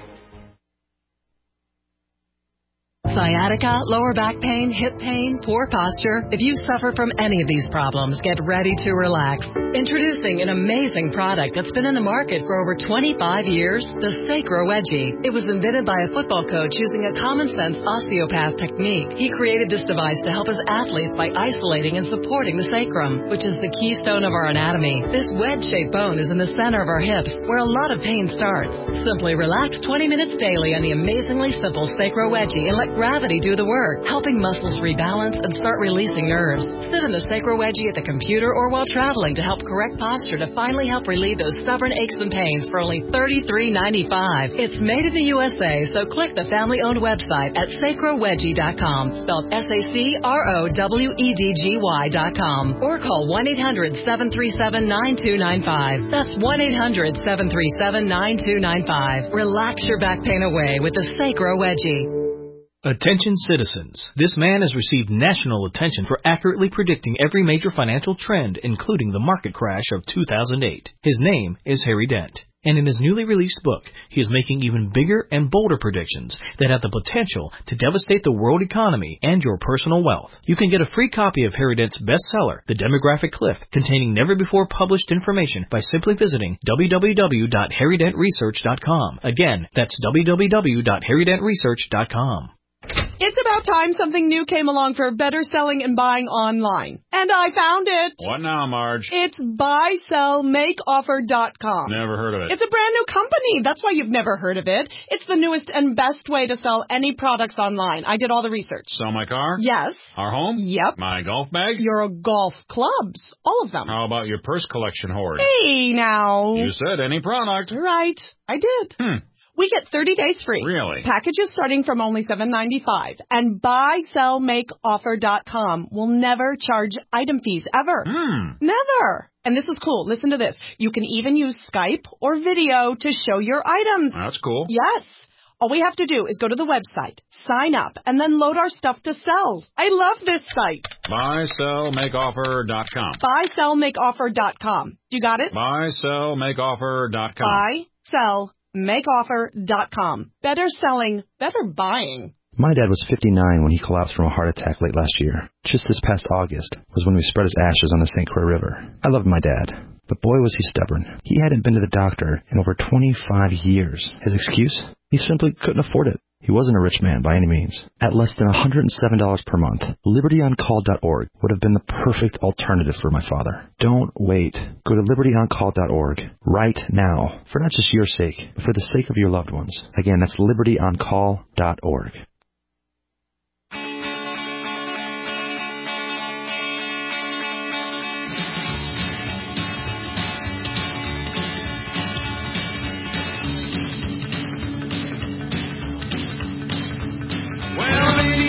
Sciatica, lower back pain, hip pain, poor posture. If you suffer from any of these problems, get ready to relax. Introducing an amazing product that's been in the market for over twenty-five years, the Sacro Wedgie. It was invented by a football coach using a common-sense osteopath technique. He created this device to help his athletes by isolating and supporting the sacrum, which is the keystone of our anatomy. This wedge-shaped bone is in the center of our hips, where a lot of pain starts. Simply relax twenty minutes daily on the amazingly simple Sacro Wedgie and let gravity do the work, helping muscles rebalance and start releasing nerves. Sit in the Sacro Wedgie at the computer or while traveling to help correct posture to finally help relieve those stubborn aches and pains for only thirty-three ninety-five. It's made in the U S A, so click the family-owned website at sacro wedgie dot com, spelled S A C R O W E D G Y dot com, or call one eight hundred, seven three seven, nine two nine five. That's one eight hundred, seven three seven, nine two nine five. Relax your back pain away with the Sacro Wedgie. Attention citizens. This man has received national attention for accurately predicting every major financial trend, including the market crash of two thousand eight. His name is Harry Dent. And in his newly released book, he is making even bigger and bolder predictions that have the potential to devastate the world economy and your personal wealth. You can get a free copy of Harry Dent's bestseller, The Demographic Cliff, containing never-before-published information by simply visiting w w w dot harry dent research dot com. Again, that's w w w dot harry dent research dot com. It's about time something new came along for better selling and buying online. And I found it. What now, Marge? It's buy sell make offer dot com. Never heard of it. It's a brand new company. That's why you've never heard of it. It's the newest and best way to sell any products online. I did all the research. Sell my car? Yes. Our home? Yep. My golf bag? Your golf clubs. All of them. How about your purse collection hoard? Hey, now. You said any product. Right. I did. Hmm. We get thirty days free. Really? Packages starting from only seven ninety-five. And buy sell make offer dot com will never charge item fees ever. Hmm. Never. And this is cool. Listen to this. You can even use Skype or video to show your items. That's cool. Yes. All we have to do is go to the website, sign up, and then load our stuff to sell. I love this site. buy sell make offer dot com. buy sell make offer dot com. You got it? buy sell make offer dot com. buy sell make offer dot com. Better selling, better buying. My dad was fifty-nine when he collapsed from a heart attack late last year. Just this past August was when we spread his ashes on the Saint Croix River. I loved my dad, but boy was he stubborn. He hadn't been to the doctor in over twenty-five years. His excuse? He simply couldn't afford it. He wasn't a rich man by any means. At less than one hundred seven dollars per month, liberty on call dot org would have been the perfect alternative for my father. Don't wait. Go to liberty on call dot org right now, for not just your sake, but for the sake of your loved ones. Again, that's liberty on call dot org.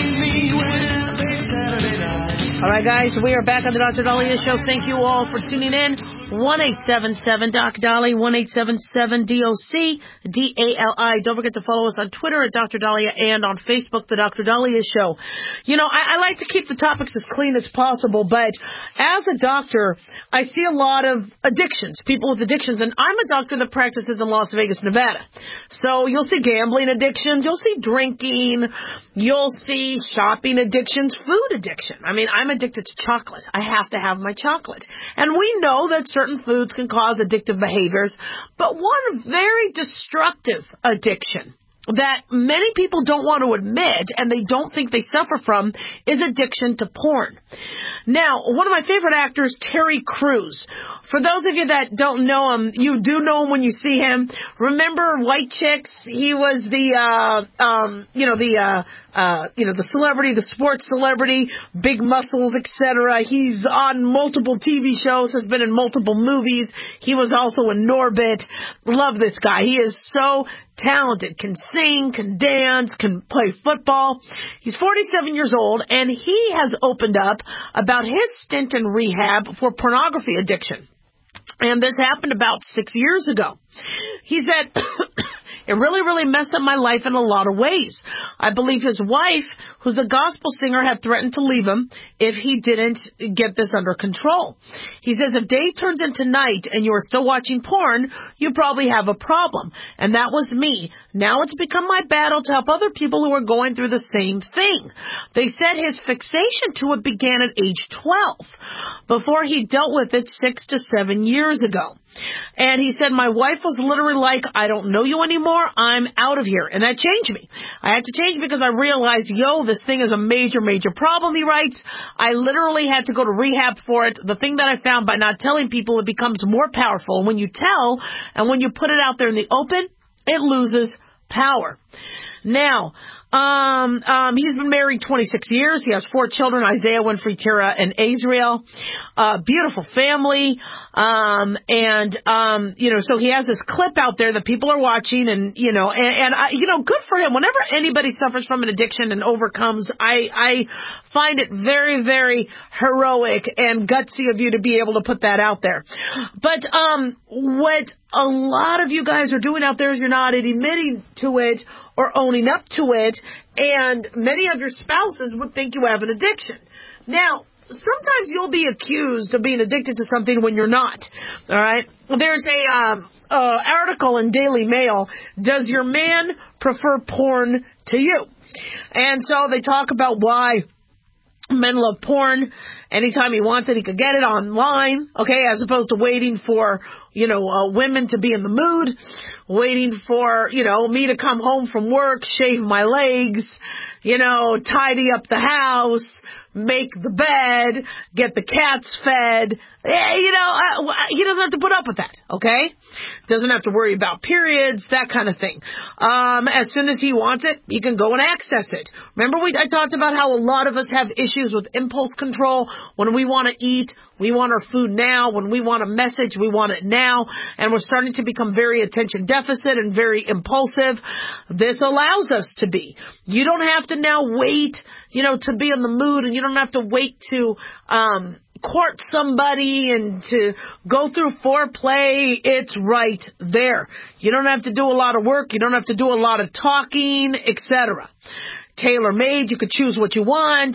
All right, guys, we are back on the Doctor Dahlia Show. Thank you all for tuning in. one eight seven seven Doc Dolly, one eight seven seven D O C D A L I. Don't forget to follow us on Twitter at Doctor Dahlia and on Facebook, The Doctor Dahlia Show. You know, I, I like to keep the topics as clean as possible, but as a doctor, I see a lot of addictions, people with addictions, and I'm a doctor that practices in Las Vegas, Nevada. So you'll see gambling addictions, you'll see drinking, you'll see shopping addictions, food addiction. I mean, I'm addicted to chocolate. I have to have my chocolate. And we know that certain foods can cause addictive behaviors, but one very destructive addiction that many people don't want to admit and they don't think they suffer from is addiction to porn. Now, one of my favorite actors, Terry Crews. For those of you that don't know him, you do know him when you see him. Remember White Chicks? He was the, uh, um, you know, the, uh, uh, you know, the celebrity, the sports celebrity, big muscles, et cetera. He's on multiple T V shows, has been in multiple movies. He was also in Norbit. Love this guy. He is so talented, can sing, can dance, can play football. He's forty-seven years old, and he has opened up about his stint in rehab for pornography addiction. And this happened about six years ago. He said, it really, really messed up my life in a lot of ways. I believe his wife, who's a gospel singer, had threatened to leave him if he didn't get this under control. He says, if day turns into night and you are still watching porn, you probably have a problem. And that was me. Now it's become my battle to help other people who are going through the same thing. They said his fixation to it began at age twelve, before he dealt with it six to seven years ago. And he said, my wife was literally like, I don't know you anymore. I'm out of here. And that changed me. I had to change because I realized, yo, this thing is a major, major problem, he writes. I literally had to go to rehab for it. The thing that I found by not telling people, it becomes more powerful. When you tell and when you put it out there in the open, it loses power. Now, Um, um, he's been married twenty-six years. He has four children, Isaiah, Winfrey, Tara, and Azriel. Uh, beautiful family. Um, and, um, you know, so he has this clip out there that people are watching and, you know, and, and I, you know, good for him. Whenever anybody suffers from an addiction and overcomes, I, I find it very, very heroic and gutsy of you to be able to put that out there. But, um, what a lot of you guys are doing out there is you're not admitting to it or owning up to it, and many of your spouses would think you have an addiction. Now, sometimes you'll be accused of being addicted to something when you're not, all right? There's a um, uh, article in Daily Mail, does your man prefer porn to you? And so they talk about why men love porn. Anytime he wants it, he could get it online, okay, as opposed to waiting for, you know, uh, women to be in the mood, waiting for, you know, me to come home from work, shave my legs, you know, tidy up the house, make the bed, get the cats fed. You know, uh, he doesn't have to put up with that, okay? Doesn't have to worry about periods, that kind of thing. Um, as soon as he wants it, he can go and access it. Remember we I talked about how a lot of us have issues with impulse control. When we want to eat, we want our food now. When we want a message, we want it now. And we're starting to become very attention deficit and very impulsive. This allows us to be. You don't have to now wait, you know, to be in the mood, and you don't have to wait to um court somebody and to go through foreplay. It's right there. You don't have to do a lot of work. You don't have to do a lot of talking, et cetera. Tailor-made. You could choose what you want.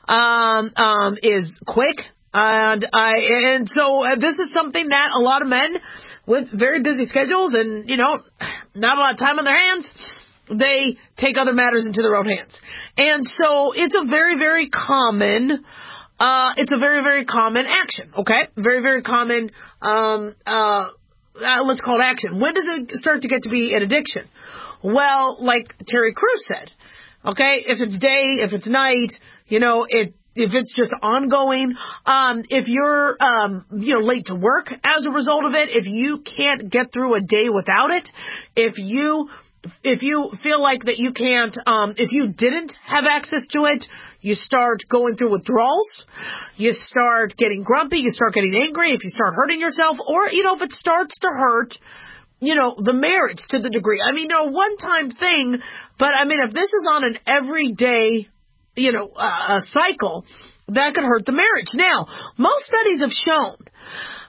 Um, um, is quick. And I, and so uh, this is something that a lot of men with very busy schedules and, you know, not a lot of time on their hands, they take other matters into their own hands. And so it's a very, very common Uh, it's a very, very common action, okay? Very, very common, um, uh, uh, let's call it action. When does it start to get to be an addiction? Well, like Terry Crews said, okay, if it's day, if it's night, you know, it, if it's just ongoing, um, if you're, um, you know, late to work as a result of it, if you can't get through a day without it, if you, if you feel like that you can't, um, if you didn't have access to it, you start going through withdrawals, you start getting grumpy, you start getting angry, if you start hurting yourself, or, you know, if it starts to hurt, you know, the marriage to the degree. I mean, you know, one-time thing, but, I mean, if this is on an everyday, you know, uh, cycle, that could hurt the marriage. Now, most studies have shown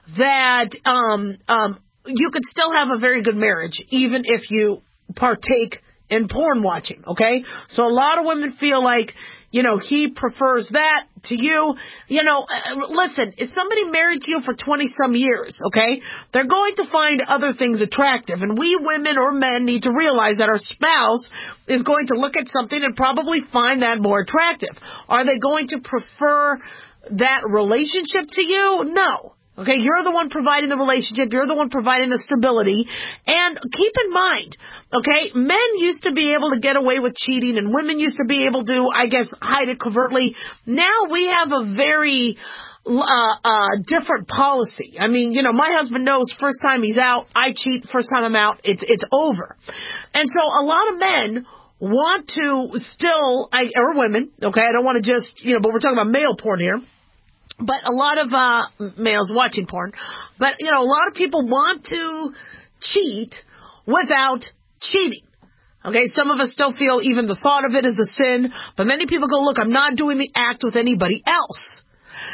that um, um, you could still have a very good marriage, even if you partake in porn watching, okay? So a lot of women feel like, you know, he prefers that to you. You know, uh, listen, if somebody married to you for twenty-some years, okay, they're going to find other things attractive. And we women or men need to realize that our spouse is going to look at something and probably find that more attractive. Are they going to prefer that relationship to you? No. Okay, you're the one providing the relationship. You're the one providing the stability. And keep in mind, okay, men used to be able to get away with cheating and women used to be able to, I guess, hide it covertly. Now we have a very uh, uh, different policy. I mean, you know, my husband knows first time he's out, I cheat, first time I'm out, it's, it's over. And so a lot of men want to still, I, or women, okay, I don't want to just, you know, but we're talking about male porn here. But a lot of uh, males watching porn. But, you know, a lot of people want to cheat without cheating. Okay, some of us still feel even the thought of it is a sin. But many people go, look, I'm not doing the act with anybody else.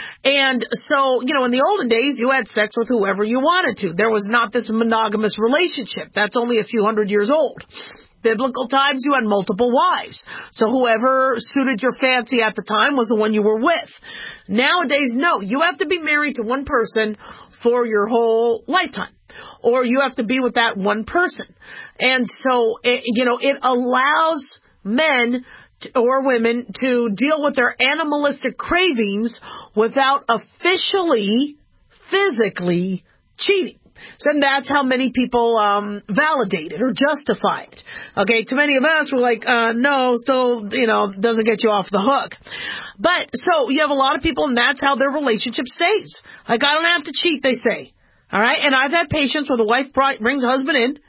And so, you know, in the olden days, you had sex with whoever you wanted to. There was not this monogamous relationship. That's only a few hundred years old. Biblical times, you had multiple wives. So whoever suited your fancy at the time was the one you were with. Nowadays, no. You have to be married to one person for your whole lifetime. Or you have to be with that one person. And so, it, you know, it allows men to, or women to deal with their animalistic cravings without officially, physically cheating. So that's how many people um, validate it or justify it. Okay, too many of us were like, uh, no, still, you know, doesn't get you off the hook. But so you have a lot of people, and that's how their relationship stays. Like, I don't have to cheat, they say. All right, and I've had patients where the wife brought, brings the husband in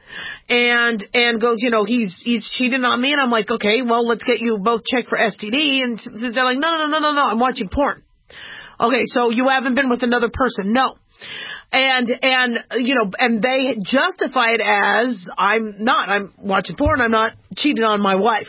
and and goes, you know, he's he's cheating on me, and I'm like, okay, well, let's get you both checked for S T D, and they're like, no, no, no, no, no, I'm watching porn. Okay, so you haven't been with another person? No. And, and, you know, and they justify it as, I'm not, I'm watching porn, I'm not cheating on my wife.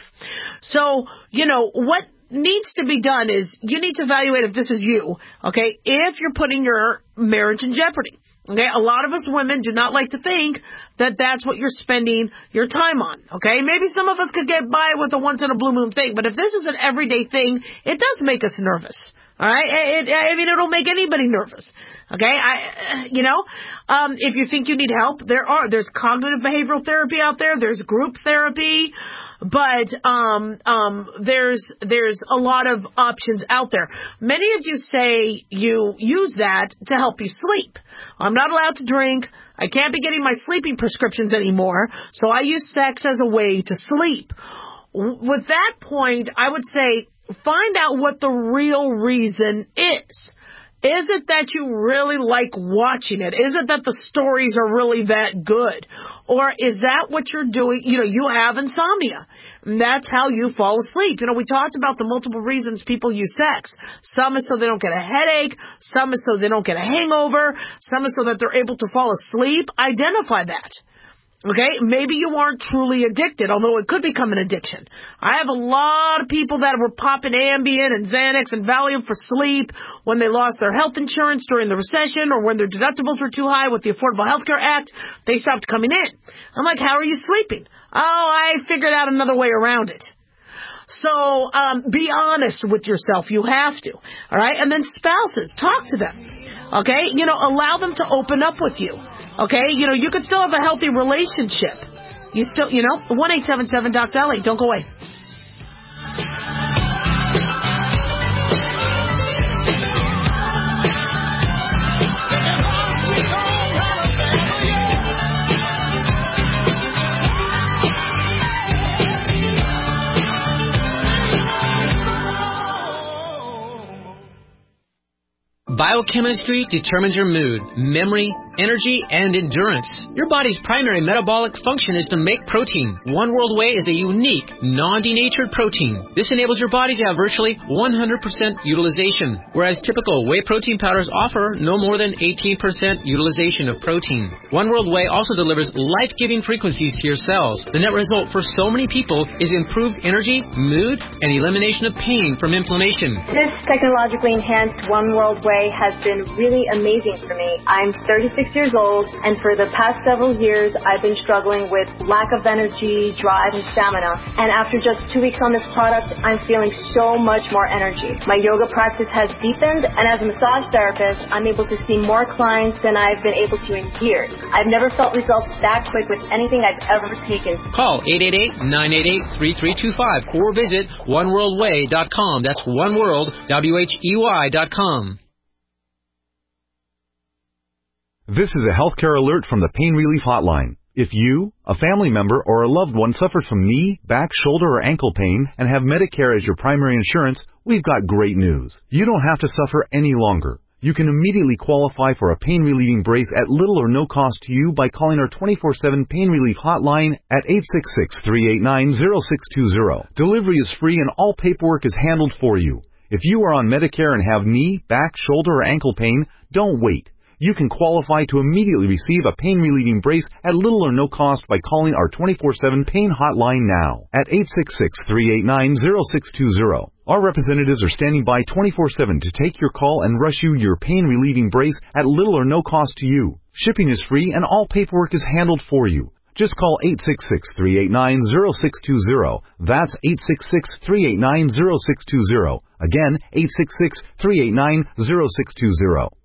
So, you know, what needs to be done is you need to evaluate if this is you, okay, if you're putting your marriage in jeopardy. Okay, a lot of us women do not like to think that that's what you're spending your time on. Okay, maybe some of us could get by with a once in a blue moon thing, but if this is an everyday thing, it does make us nervous. All right, it, it, I mean, it'll make anybody nervous. Okay, I, you know, um, if you think you need help, there are, there's cognitive behavioral therapy out there, there's group therapy, but, um, um, there's, there's a lot of options out there. Many of you say you use that to help you sleep. I'm not allowed to drink. I can't be getting my sleeping prescriptions anymore, so I use sex as a way to sleep. With that point, I would say find out what the real reason is. Is it that you really like watching it? Is it that the stories are really that good? Or is that what you're doing? You know, you have insomnia. And that's how you fall asleep. You know, we talked about the multiple reasons people use sex. Some is so they don't get a headache. Some is so they don't get a hangover. Some is so that they're able to fall asleep. Identify that. Okay, maybe you aren't truly addicted, although it could become an addiction. I have a lot of people that were popping Ambien and Xanax and Valium for sleep when they lost their health insurance during the recession or when their deductibles were too high with the Affordable Health Care Act. They stopped coming in. I'm like, how are you sleeping? Oh, I figured out another way around it. So um, be honest with yourself. You have to. All right, and then spouses, talk to them. Okay, you know, allow them to open up with you. Okay, you know, you could still have a healthy relationship. You still, you know, one eight seven seven Doctor Dolly. Don't go away. Biochemistry determines your mood, memory, energy, and endurance. Your body's primary metabolic function is to make protein. One World Whey is a unique, non-denatured protein. This enables your body to have virtually one hundred percent utilization, whereas typical whey protein powders offer no more than eighteen percent utilization of protein. One World Whey also delivers life-giving frequencies to your cells. The net result for so many people is improved energy, mood, and elimination of pain from inflammation. This technologically enhanced One World Whey has been really amazing for me. I'm thirty-six years old, and for the past several years, I've been struggling with lack of energy, drive, and stamina. And after just two weeks on this product, I'm feeling so much more energy. My yoga practice has deepened, and as a massage therapist, I'm able to see more clients than I've been able to in years. I've never felt results that quick with anything I've ever taken. Call eight eight eight, nine eight eight, three three two five or visit one world way dot com. That's oneworld, W H E Y dot com. This is a healthcare alert from the Pain Relief Hotline. If you, a family member, or a loved one suffers from knee, back, shoulder, or ankle pain and have Medicare as your primary insurance, we've got great news. You don't have to suffer any longer. You can immediately qualify for a pain-relieving brace at little or no cost to you by calling our twenty-four seven Pain Relief Hotline at eight six six, three eight nine, zero six two zero. Delivery is free and all paperwork is handled for you. If you are on Medicare and have knee, back, shoulder, or ankle pain, don't wait. You can qualify to immediately receive a pain-relieving brace at little or no cost by calling our twenty-four seven Pain Hotline now at eight six six, three eight nine, zero six two zero. Our representatives are standing by twenty-four seven to take your call and rush you your pain-relieving brace at little or no cost to you. Shipping is free and all paperwork is handled for you. Just call eight six six, three eight nine, zero six two zero. That's eight six six, three eight nine, zero six two zero. Again, eight six six, three eight nine, zero six two zero.